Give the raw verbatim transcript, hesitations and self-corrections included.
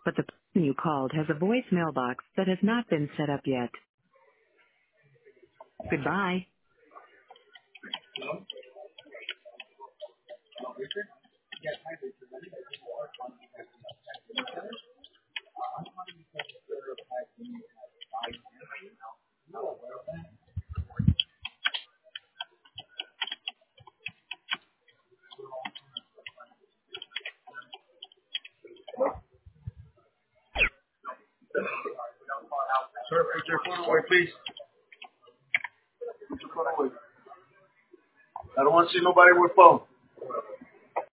but the person you called has a voicemail box that has not been set up yet. Goodbye. Sir, put your phone away, please. Put your phone away. I don't want to see nobody with phone.